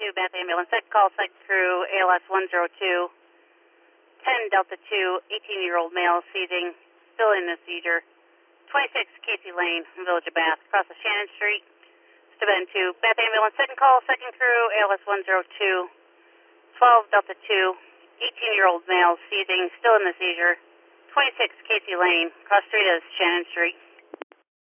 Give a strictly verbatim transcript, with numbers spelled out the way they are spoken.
two, Bath Ambulance. Second call, second crew, A L S one zero two. ten Delta two, eighteen-year-old male, seizing, still in the seizure. twenty-six Casey Lane, Village of Bath, across the Shannon Street. Steuben two, Bath Ambulance. Second call, second crew, A L S one zero two. twelve Delta two, eighteen-year-old male, seizing, still in the seizure. twenty-six Casey Lane, across the street of Shannon Street.